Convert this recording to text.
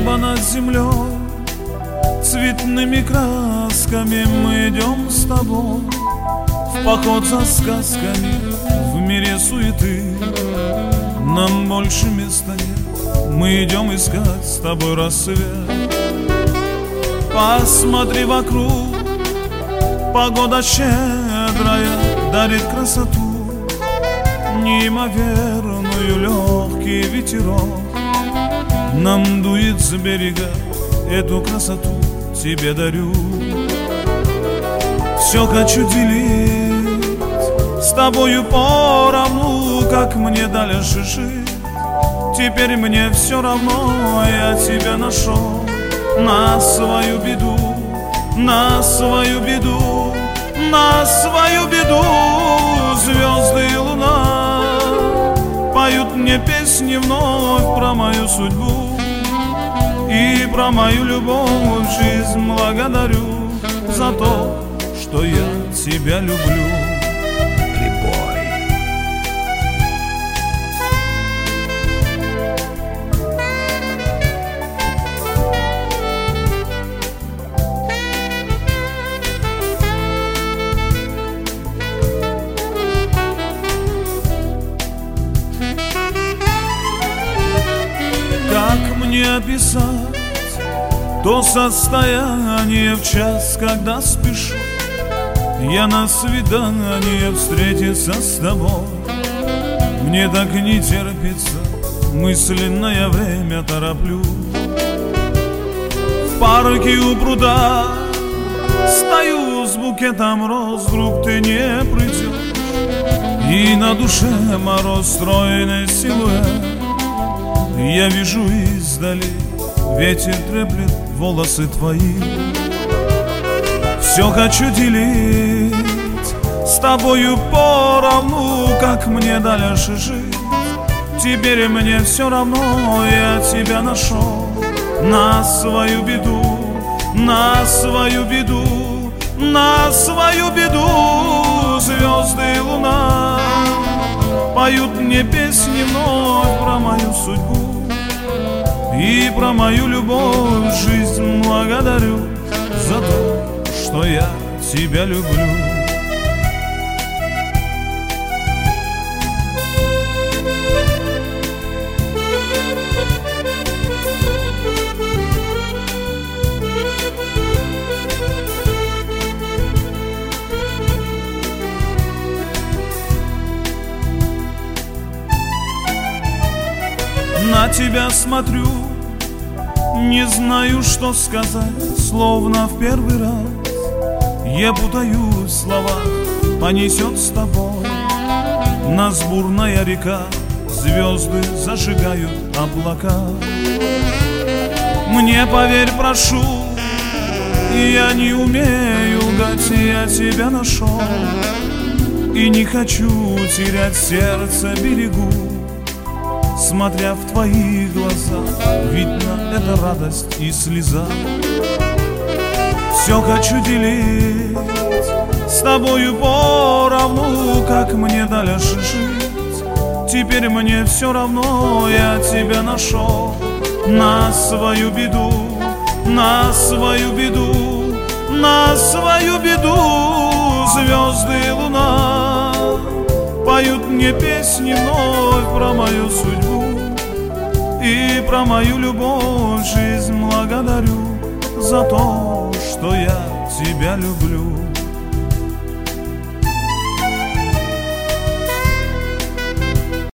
небо над землей, цветными красками мы идем с тобой в поход за сказками в мире суеты. Нам больше места нет, мы идем искать с тобой рассвет. Посмотри вокруг, погода щедрая дарит красоту, неимоверную легкий ветерок нам дует с берега, эту красоту тебе дарю. Все хочу делить с тобою поровну, как мне дальше жить. Теперь мне все равно, я тебя нашел. На свою беду, на свою беду, на свою беду звезды и луна поют мне песни вновь про мою судьбу и про мою любовь. Жизнь благодарю за то, что я тебя люблю. Как мне описать то состояние в час, когда спешу я на свидание встретиться с тобой? Мне так и не терпится, мысленное время тороплю. В парке у пруда стою с букетом роз, вдруг ты не придешь, и на душе мороз, стройный силуэт. Я вижу издали, ветер треплет волосы твои. Все хочу делить с тобою поровну, как мне дальше жить. Теперь мне все равно, я тебя нашел. На свою беду, на свою беду, на свою беду звезды и луна поют мне песни вновь про мою судьбу и про мою любовь. Жизнь благодарю за то, что я тебя люблю. На тебя смотрю, не знаю, что сказать, словно в первый раз. Я путаюсь в словах, понесет с тобой нас бурная река, звезды зажигают облака. Мне поверь, прошу, я не умею лгать, я тебя нашел и не хочу терять сердце, берегу. Смотря в твои глаза, видно, это радость и слеза. Все хочу делить с тобою поровну, как мне дальше жить. Теперь мне все равно, я тебя нашел. На свою беду, на свою беду, на свою беду звезды и луна поют мне песни вновь про мою судьбу и про мою любовь. Жизнь благодарю за то, что я тебя люблю.